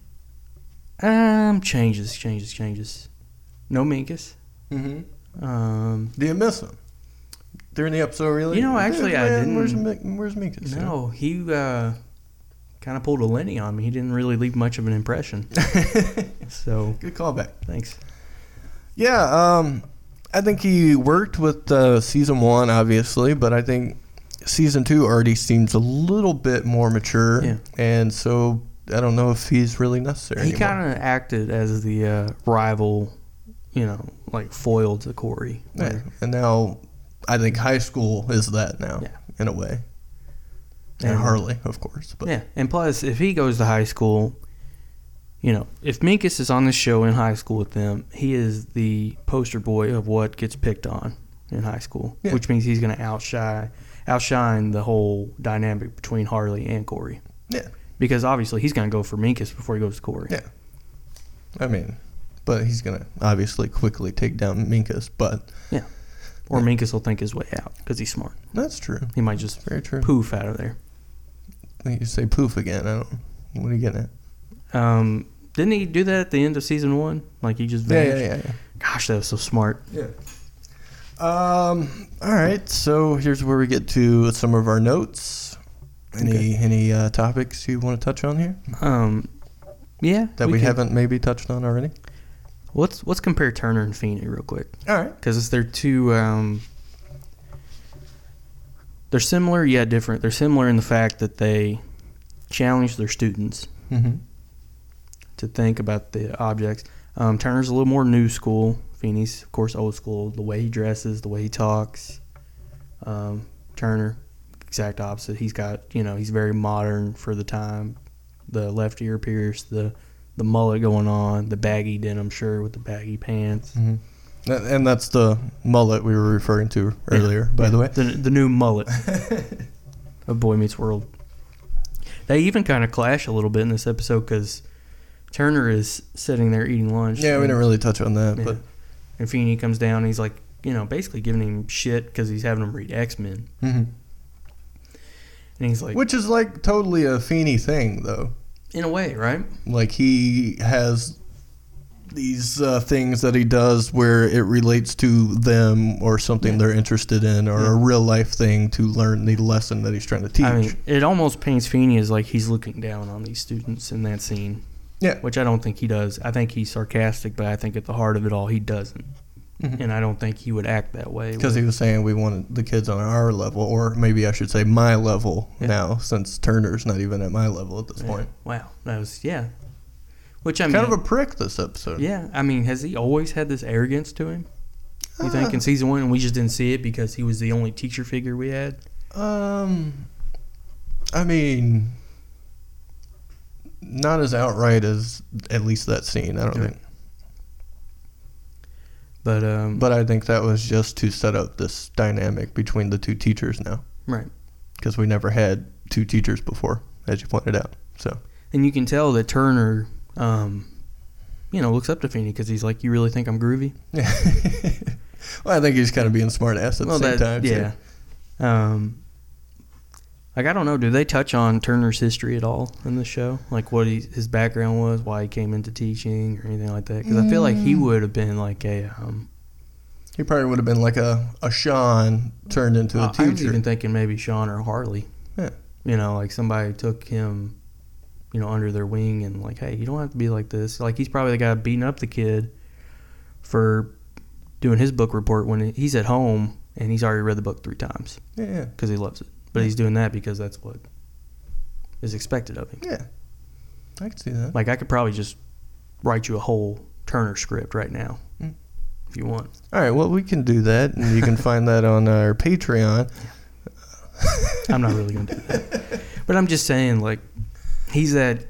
um, changes, changes, changes. No Minkus. Mm-hmm. Um, Do you miss him? During the episode, really? You know, actually, I Man, didn't- Where's, Mi- where's Minkus? no, he uh, kind of pulled a Lenny on me. He didn't really leave much of an impression. So Good callback. thanks. Yeah, um, I think he worked with uh, season one, obviously, but I think season two already seems a little bit more mature, Yeah. and so I don't know if he's really necessary He anymore. kind of acted as the uh, rival, you know, like foil to Corey. Yeah. And now I think high school is that now, Yeah. in a way. And, And- Harley, of course. But Yeah, and plus, if he goes to high school, you know, if Minkus is on the show in high school with them, he is the poster boy of what gets picked on in high school, Yeah. which means he's going to outshine, outshine the whole dynamic between Harley and Corey. Yeah. Because obviously he's going to go for Minkus before he goes to Corey. Yeah. I mean, but he's going to obviously quickly take down Minkus, but... Yeah. Or yeah. Minkus will think his way out because he's smart. That's true. He might just Very true. poof out of there. You say poof again. I don't... What are you getting at? Um, didn't he do that at the end of season one? Like he just Yeah, vanished? yeah, yeah, yeah. Gosh, that was so smart. Yeah. Um. All right. So here's where we get to some of our notes. Any Okay. any uh, topics you want to touch on here Um, yeah. that we, can- haven't maybe touched on already? Let's let's compare Turner and Feeney real quick All right. because it's they're two. Um, they're similar yet different. They're similar in the fact that they challenge their students Mm-hmm. to think about the objects. Um, Turner's a little more new school. Feeney's, of course, old school. The way he dresses, the way he talks. Um, Turner, exact opposite. He's got, you know, he's very modern for the time. The left ear pierce, the the mullet going on, the baggy denim shirt with the baggy pants. Mm-hmm. And that's the mullet we were referring to earlier, Yeah. by Yeah. the way. The, the new mullet of Boy Meets World. They even kind of clash a little bit in this episode because Turner is sitting there eating lunch. Yeah, we and- didn't really touch on that, Yeah. but And Feeney comes down and he's like, you know, basically giving him shit because he's having him read X-Men. mm-hmm. And he's like, Which is like totally a Feeney thing, though. in a way, right? Like he has these uh, things that he does where it relates to them or something Yeah. they're interested in, or Yeah. a real life thing to learn the lesson that he's trying to teach. I mean, it almost paints Feeney as like he's looking down on these students in that scene, yeah. which I don't think he does. I think he's sarcastic, but I think at the heart of it all, he doesn't. Mhm. And I don't think he would act that way. Because he was saying we wanted the kids on our level, or maybe I should say my level Yeah. now, since Turner's not even at my level at this Yeah. point. Wow. That was, yeah. Which I mean, Kind of a prick this episode. yeah. I mean, has he always had this arrogance to him? You think Uh, in season one, and we just didn't see it because he was the only teacher figure we had? Um, I mean, not as outright as at least that scene. I don't Yeah. think. But, um, But I think that was just to set up this dynamic between the two teachers now, right. because we never had two teachers before, as you pointed out. So And you can tell that Turner, um, you know, looks up to Feeney because he's like, "You really think I'm groovy?" yeah. Well, I think he's kind of being smart ass at well, the same that, time. too. yeah. Um, like I don't know, do they touch on Turner's history at all in the show? Like what he, his background was, why he came into teaching, or anything like that? Because I feel like he Mm. would have been like a. Um, He probably would have been like a, a Sean turned into a I I was teacher. even thinking maybe Sean or Harley. Yeah. You know, like somebody took him, you know, under their wing and like, hey, you don't have to be like this. Like he's probably the guy beating up the kid for doing his book report when he's at home and he's already read the book three times Yeah, yeah, because he loves it. But he's doing that because that's what is expected of him. yeah. I can see that. Like I could probably just write you a whole Turner script right now Mm. if you want. All right, well, we can do that, and you can find that on our Patreon. I'm not really going to do that. But I'm just saying, like, he's that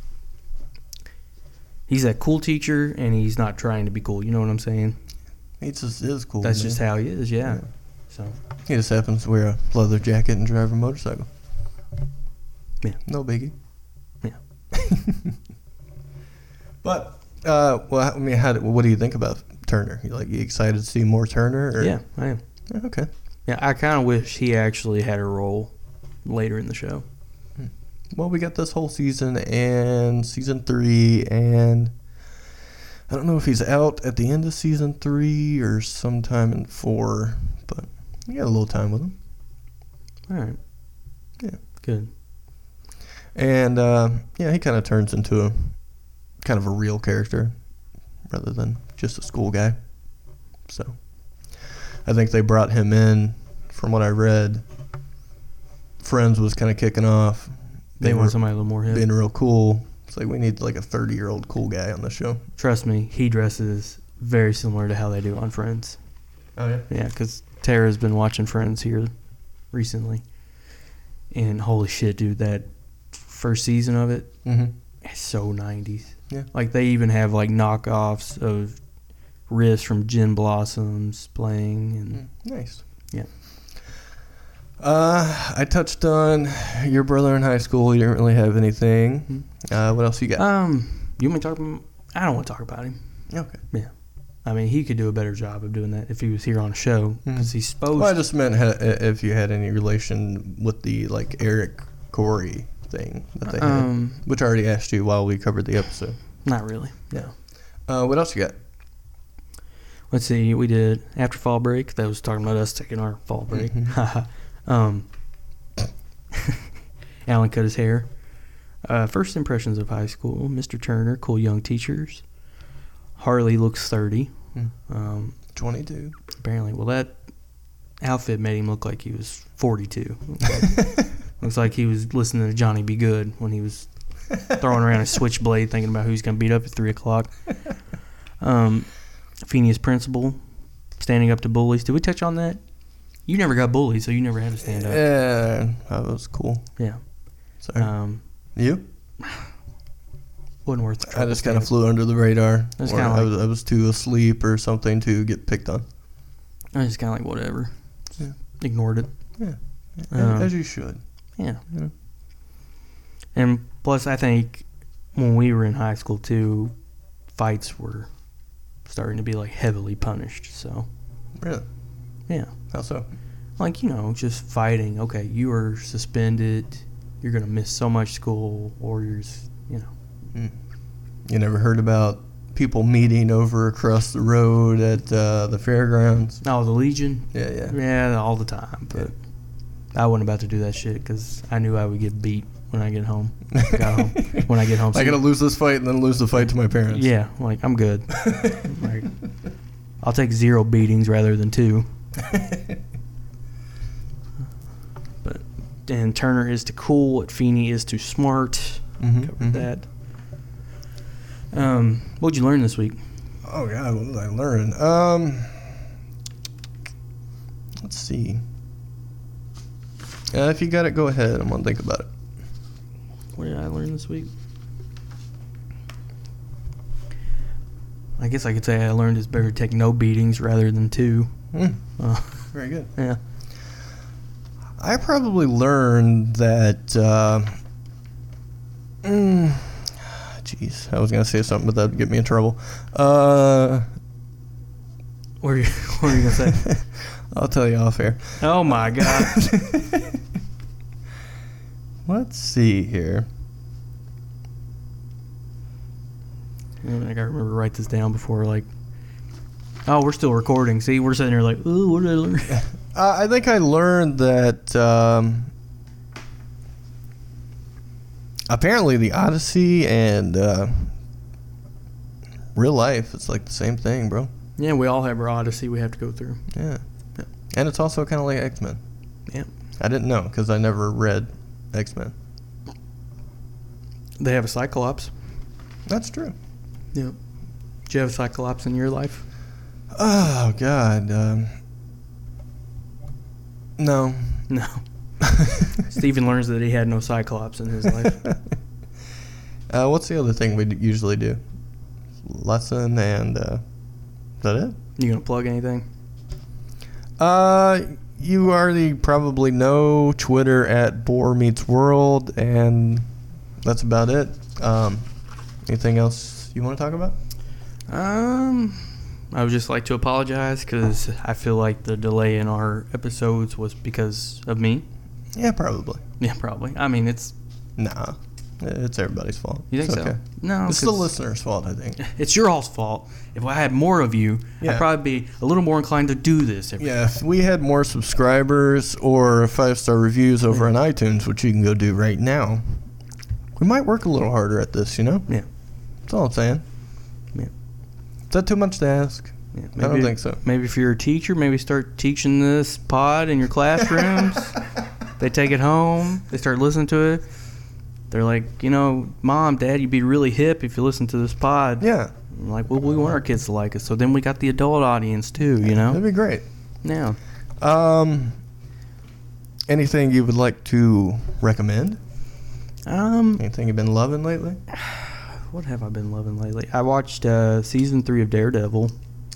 he's that cool teacher, and he's not trying to be cool. You know what I'm saying? He just is cool. That's man. just how he is, yeah. Yeah. So, He just happens to wear a leather jacket and drive a motorcycle. Yeah. No biggie. Yeah. But, uh, well, I mean, how do, what do you think about Turner? You like you excited to see more Turner? Or? yeah, I am. Yeah, okay. Yeah, I kind of wish he actually had a role later in the show. Well, we got this whole season and season three, and I don't know if he's out at the end of season three or sometime in four, but we got a little time with him. All right. Yeah. Good. And, uh, yeah, he kind of turns into a kind of a real character rather than just a school guy. So I think they brought him in, from what I read. Friends was kind of kicking off. They being want re- somebody a little more hip. being real cool. It's like we need like a thirty-year-old cool guy on the show. Trust me, he dresses very similar to how they do on Friends. Oh, yeah? Yeah, because Tara's been watching Friends here recently. And holy shit, dude, that first season of it, Mm-hmm. it's so nineties. Yeah. Like, they even have, like, knockoffs of riffs from Gin Blossoms playing. And Nice. Yeah. Uh, I touched on your brother in high school. You didn't really have anything. Uh, what else you got? Um, you want me to talk about? I don't want to talk about him. Okay. Yeah. I mean, he could do a better job of doing that if he was here on a show because he's supposed. Well, I just meant ha- if you had any relation with the like Eric Corey thing that they had, Um, which I already asked you while we covered the episode. Not really. No. Uh, what else you got? Let's see. We did after fall break. That was talking about us taking our fall break. Mm-hmm. um, Alan cut his hair. Uh, first impressions of high school. Mister Turner, cool young teachers. Harley looks thirty. Mm. Um, twenty-two. apparently, well, that outfit made him look like he was forty-two. Looks like, looks like he was listening to Johnny B. Good when he was throwing around a switchblade, thinking about who he's going to beat up at three o'clock. Um, Phineas Principal, standing up to bullies. Did we touch on that? You never got bullied, so you never had to stand up. Yeah, that was cool. Yeah. Sorry. Um, you? wasn't worth the I trouble just kind of standing. flew under the radar. That's Or kinda I, like- was, I was too asleep or something to get picked on. I was kind of like, whatever. Yeah. Ignored it. Yeah. Um, As you should. Yeah. Yeah. And plus, I think when we were in high school, too, fights were starting to be, like, heavily punished. So, Really? yeah. How so? Like, you know, just fighting. Okay, you are suspended. You're going to miss so much school. Or you're, s- you know. Mm. You never heard about people meeting over across the road at uh, the fairgrounds? Oh, the Legion? Yeah, yeah. Yeah, all the time. But I wasn't about to do that shit because I knew I would get beat when I get home. Got home. When I get home. I gotta lose this fight and then lose the fight to my parents. Yeah, like, I'm good. Like, I'll take zero beatings rather than two. But and Turner is too cool. What Feeney is too smart. Mhm, Covered mhm. that. Um, what'd you learn this week? Oh God, what did I learn? Um, let's see. Uh, if you got it, go ahead. I'm gonna think about it. What did I learn this week? I guess I could say I learned it's better to take no beatings rather than two. Mm, Uh, very good. yeah. I probably learned that. Uh, mm, Jeez, I was gonna say something, but that'd get me in trouble. Uh, What were you, what were you gonna say? I'll tell you off air. Oh my god. Let's see here. I gotta remember to write this down before, like, oh, we're still recording. See, we're sitting here like, ooh, what did I learn? Uh, I think I learned that um, apparently the Odyssey and uh, real life, it's like the same thing, bro. Yeah, we all have our Odyssey we have to go through. Yeah. Yeah. And it's also kind of like X-Men. Yeah. I didn't know because I never read X-Men. They have a Cyclops. That's true. Yeah. Do you have a Cyclops in your life? Oh, God. Um, no. No. Stephen learns that he had no Cyclops in his life. uh, what's the other thing we d- usually do? Lesson and... Uh, is that it? You gonna plug anything? Uh, you already probably know Twitter at Boar Meets World, and that's about it. Um, anything else you want to talk about? Um, I would just like to apologize because I feel like the delay in our episodes was because of me. Yeah, probably. Yeah, probably. I mean, it's... Nah, it's everybody's fault. You think it's so? okay. No, It's the 'cause listener's fault, I think. it's your all's fault. If I had more of you, Yeah. I'd probably be a little more inclined to do this. Every Yeah, if we had more subscribers or five-star reviews over on iTunes, which you can go do right now, we might work a little harder at this, you know? Yeah. That's all I'm saying. Yeah. Is that too much to ask? Yeah, I don't think so. Maybe if you're a teacher, maybe start teaching this pod in your classrooms. They take it home. They start listening to it. They're like, you know, Mom, Dad, you'd be really hip if you listen to this pod. Yeah. I'm like, well, we want our kids to like us. So then we got the adult audience too, you know? That'd be great. Yeah. Um, anything you would like to recommend? Um, Anything you've been loving lately? what have I been loving lately? I watched uh, season three of Daredevil.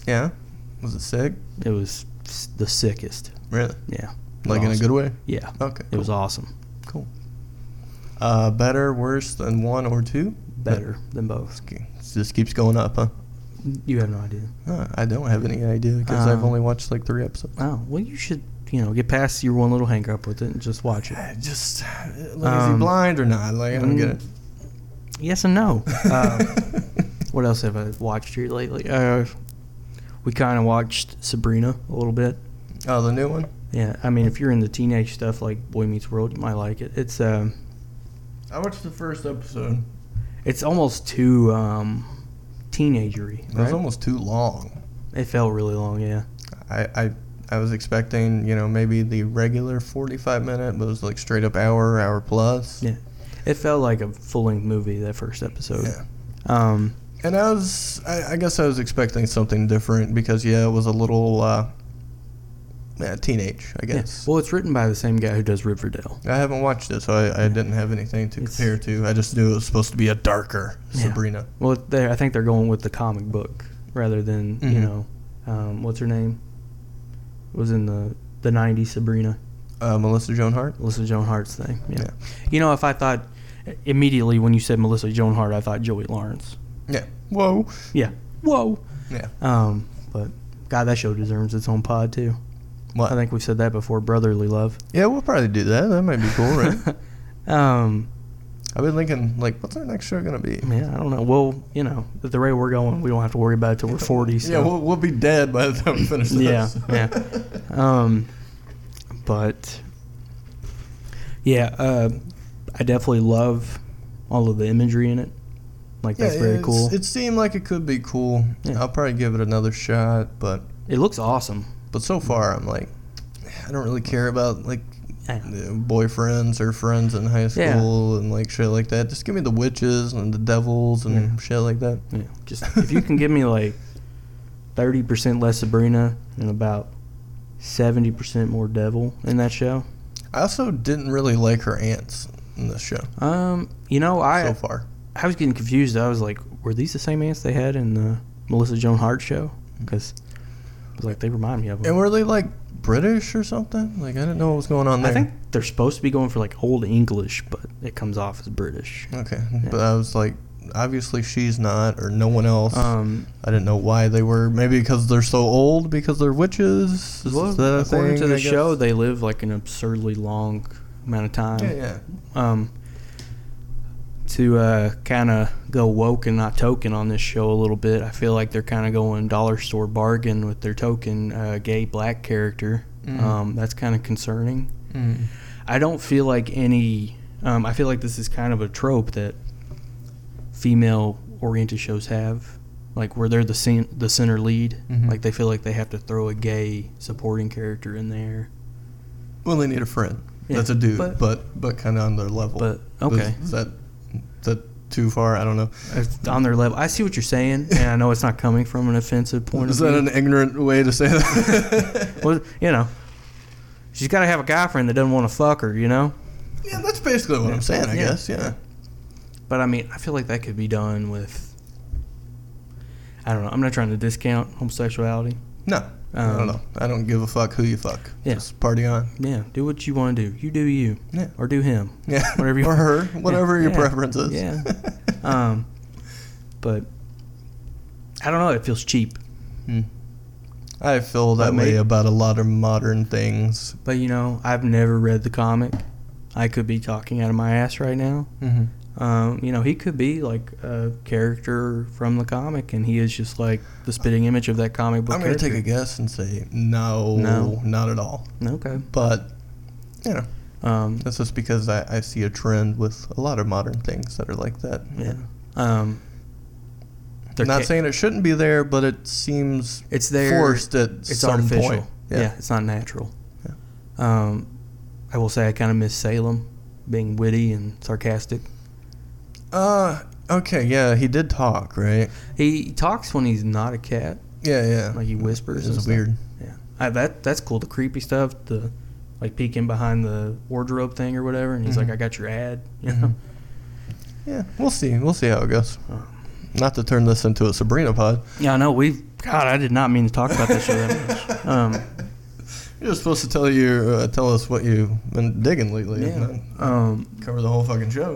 Yeah? Was it sick? It was s- the sickest. Really? Yeah. Like in a Awesome. good way? Yeah. Okay. It was awesome. Cool. Uh, better, worse than one or two? Better than both. This keeps going up, huh? You have no idea. Uh, I don't have any idea because I've Um, only watched like three episodes. Oh, well, you should, you know, get past your one little hang up with it and just watch it. I just, like, is he Um, blind or not? Like, I don't get it. Yes and no. Uh, what else have I watched here lately? Uh, we kind of watched Sabrina a little bit. Oh, the new one? Yeah, I mean, if you're into teenage stuff like Boy Meets World, you might like it. It's um, I watched the first episode. it's almost too um, teenagery. It was Right? almost too long. It felt really long. Yeah. I, I I was expecting, you know, maybe the regular forty-five minute, but it was like straight up hour, hour plus. Yeah. It felt like a full length movie that first episode. Yeah. Um, And I was, I, I guess I was expecting something different because, yeah, it was a little, uh, yeah, teenage, I yeah. guess. Well, it's written by the same guy who does Riverdale. I haven't watched it, so I, I didn't have anything to It's- compare to. I just knew it was supposed to be a darker Yeah. Sabrina. Well, they I think they're going with the comic book rather than you Mhm. know, um, what's her name? Was in the the nineties Sabrina, Uh, Melissa Joan Hart? Melissa Joan Hart's thing. Yeah. Yeah. You know, if I thought immediately when you said Melissa Joan Hart, I thought Joey Lawrence. Yeah. Whoa. Yeah. Whoa. Yeah. Um, but God, that show deserves its own pod too. What? I think we said that before. Brotherly Love. Yeah, we'll probably do that. That might be cool, right? um, I've been thinking, like, what's our next show going to be? yeah, I don't know. Well, you know, at the rate we're going, we don't have to worry about it till we're forty. So. Yeah, we'll, we'll be dead by the time we finish this. Yeah, yeah. Um, but yeah, uh, I definitely love all of the imagery in it. Like that's Yeah, very it's- cool. It seemed like it could be cool. Yeah. I'll probably give it another shot, but It looks awesome. but so far I'm like, I don't really care about like Yeah. the boyfriends or friends in high Yeah. school and like shit like that. Just give me the witches and the devils and Yeah. shit like that. Yeah, just if you can give me like thirty percent less Sabrina and about seventy percent more Devil in that show. I also didn't really like her aunts in this show Um, you know, I so far. I was getting confused. I was like, were these the same ants they had in the Melissa Joan Hart show? Because I was like, they remind me of them. And were they like British or something? Like I didn't know what was going on there. I think they're supposed to be going for like old English, but it comes off as British. Okay, Yeah. but I was like, obviously she's not, or no one else. Um, I didn't know why they were. Maybe because they're so old, because they're witches. Is well, that a according thing, to the I guess? show, they live like an absurdly long amount of time. Yeah, yeah. Um, to uh, kind of go woke and not token on this show a little bit, I feel like they're kind of going dollar store bargain with their token uh, gay black character. Mhm. Um, that's kind of concerning. Mm. I don't feel like any. Um, I feel like this is kind of a trope that female-oriented shows have, like where they're the cen- the center lead. Mhm. Like they feel like they have to throw a gay supporting character in there. Well, they need a friend. Yeah, That's a dude, but- but but, kind of on their level. But okay, Is, is that is that too far? I don't know. It's on their level. I see what you're saying, and I know it's not coming from an offensive point Is of that view. an ignorant way to say that? Well, you know, she's got to have a guy friend that doesn't want to fuck her, you know. Yeah, that's basically what I'm saying. I Yeah. guess. Yeah. But I mean, I feel like that could be done with. I don't know. I'm not trying to discount homosexuality. No. I Um, don't know. I don't give a fuck who you fuck. Yeah. Just party on. Yeah, do what you want to do. You do you, Yeah. or do him. Yeah. Whatever you or her. Whatever your Yeah. preference is. Yeah. Um, but I don't know. It feels cheap. Hmm. I feel that But way may- about a lot of modern things. But you know, I've never read the comic. I could be talking out of my ass right now. Mm-hmm. Um, you know, he could be like a character from the comic, and he is just like the spitting image of that comic book. I'm going to character. take a guess and say no, No. not at all. Okay. But, you know, Um, that's just because I, I see a trend with a lot of modern things that are like that. yeah. Um, they're Not ca- saying it shouldn't be there, but it seems it's there. forced at It's some artificial. point. Yeah. it's not natural. Yeah. Um, I will say I kind of miss Salem being witty and sarcastic. Uh, okay, yeah, he did talk, right? He talks when he's not a cat, Yeah, yeah. like he whispers. and It's stuff. weird. Yeah, I, that that's cool. The creepy stuff, the like peeking behind the wardrobe thing or whatever, and he's Mhm. like, "I got your ad," you know. Mhm. Yeah, we'll see. We'll see how it goes. Uh, Not to turn this into a Sabrina pod. Yeah, I know we've God, I did not mean to talk about that show that much. Um, You're supposed to tell you, uh, tell us what you've been digging lately. yeah. And then Um, cover the whole fucking show.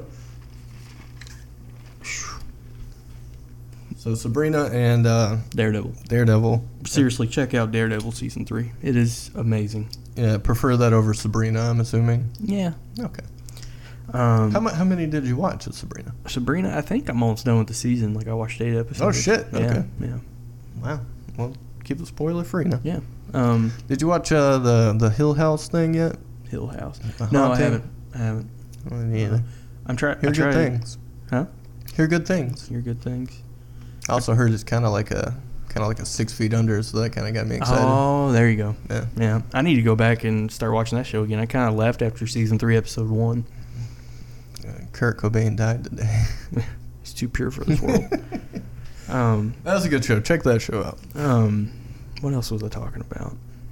So Sabrina and uh, Daredevil. Daredevil. Seriously, check out Daredevil season three. It is amazing. Yeah, prefer that over Sabrina, I'm assuming. Yeah. Okay. Um, How, mu- how many did you watch of Sabrina? Sabrina, I think I'm almost done with the season. Like, I watched eight episodes. Oh, shit. Yeah, Okay. Yeah. Wow. Well, keep it spoiler free now. Yeah. Um, Did you watch uh, the the Hill House thing yet? Hill House. The No, I Haunting? haven't. I haven't. Oh, me either. I'm trying. Hear I good tried. things. Huh? Hear good things. Hear good things. I also heard it's kind of like a kind of like a Six Feet Under, so that kind of got me excited. Oh, there you go. Yeah. Yeah. I need to go back and start watching that show again. I kind of left after season three, episode one. Uh, Kurt Cobain died today. He's too pure for this world. um, That was a good show. Check that show out. um, what else was I talking about?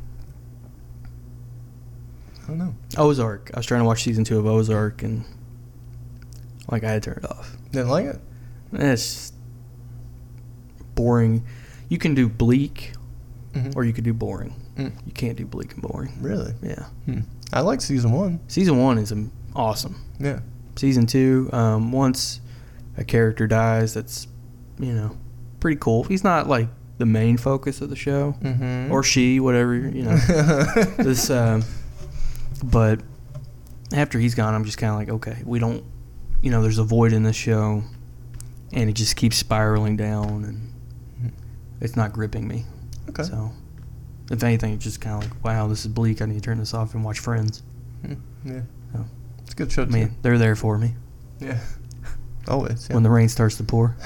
I don't know. Ozark. I was trying to watch season two of Ozark, and like I had to turn it off. Didn't like it? It's boring. You can do bleak, Mm-hmm. or you could do boring. Mm. You can't do bleak and boring. Really? Yeah. Hmm. I like season one. Season one is um, awesome. Yeah. Season two, um, once a character dies, that's, you know, pretty cool. He's not like the main focus of the show, Mm-hmm. or she, whatever, you know. this, um, but after he's gone, I'm just kind of like, okay, we don't, you know, there's a void in this show, and it just keeps spiraling down, and it's not gripping me. Okay. So, if anything, it's just kind of like, wow, this is bleak. I need to turn this off and watch Friends. Hmm. Yeah. So, It's a good show, I too. mean, they're there for me Yeah. Always. Yeah. when the rain starts to pour.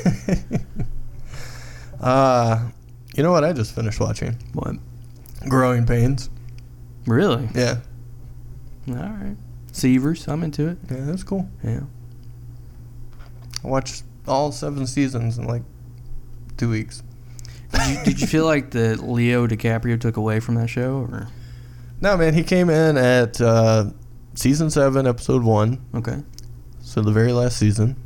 uh, you know what I just finished watching? What? Growing Pains. Really? Yeah. All right. Seavers, I'm into it. Yeah, that's cool. Yeah. I watched all seven seasons in like two weeks. Did you, did you feel like that Leo DiCaprio took away from that show? Or? No, man, he came in at uh, season seven, episode one. Okay. So the very last season.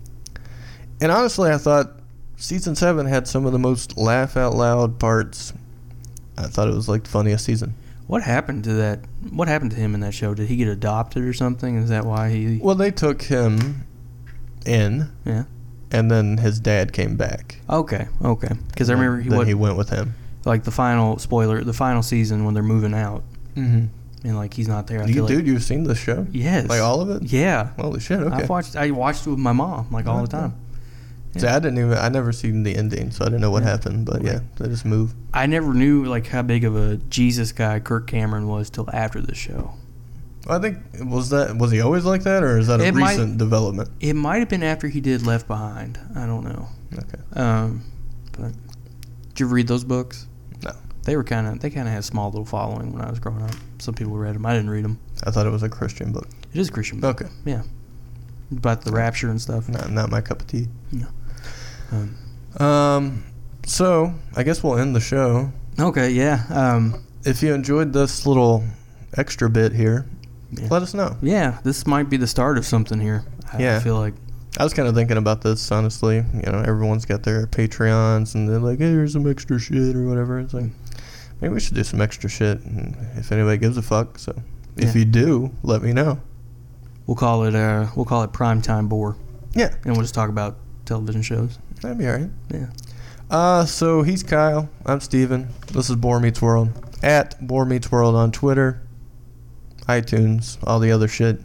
And honestly, I thought season seven had some of the most laugh out loud parts. I thought it was like the funniest season. What happened to that? What happened to him in that show? Did he get adopted or something? Is that why he? Well, they took him in, Yeah. and then his dad came back. Okay. Okay. Because I remember he then was he went with him. like the final spoiler, the final season when they're moving out, Mm-hmm. and like he's not there. I You, feel like, dude, you've seen this show? yes, Like all of it? Yeah. Holy shit! Okay. I've watched. I watched it with my mom like all the Okay. time. See, I didn't even. I never seen the ending, so I didn't know what Yeah. happened. But yeah, they just moved. I never knew like how big of a Jesus guy Kirk Cameron was till after the show. I think was that was he always like that, or is that a It might- recent development? It might have been after he did Left Behind. I don't know. Okay. Um, but did you ever read those books? No. They were kind of they kind of had a small little following when I was growing up. Some people read them. I didn't read them. I thought it was a Christian book. It is a Christian book. Okay. Yeah, about the rapture and stuff. Not not my cup of tea. No. Um, Um, so I guess we'll end the show. okay. Yeah. Um, If you enjoyed this little extra bit here, yeah. let us know. Yeah. This might be the start of something here. I Yeah. feel like. I was kind of thinking about this, honestly. You know, everyone's got their Patreons, and they're like, hey, here's some extra shit or whatever. It's like, maybe we should do some extra shit, and if anybody gives a fuck. So if Yeah. you do, let me know. We'll call it. Uh, we'll call it Primetime Bore, Yeah, and we'll just talk about television shows. that'd be all right. Yeah. Uh, so he's Kyle. I'm Steven. This is Boar Meets World. At Boar Meets World on Twitter, iTunes, all the other shit.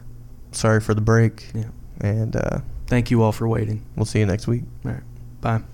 Sorry for the break. Yeah. And uh, Thank you all for waiting. we'll see you next week. All right. Bye.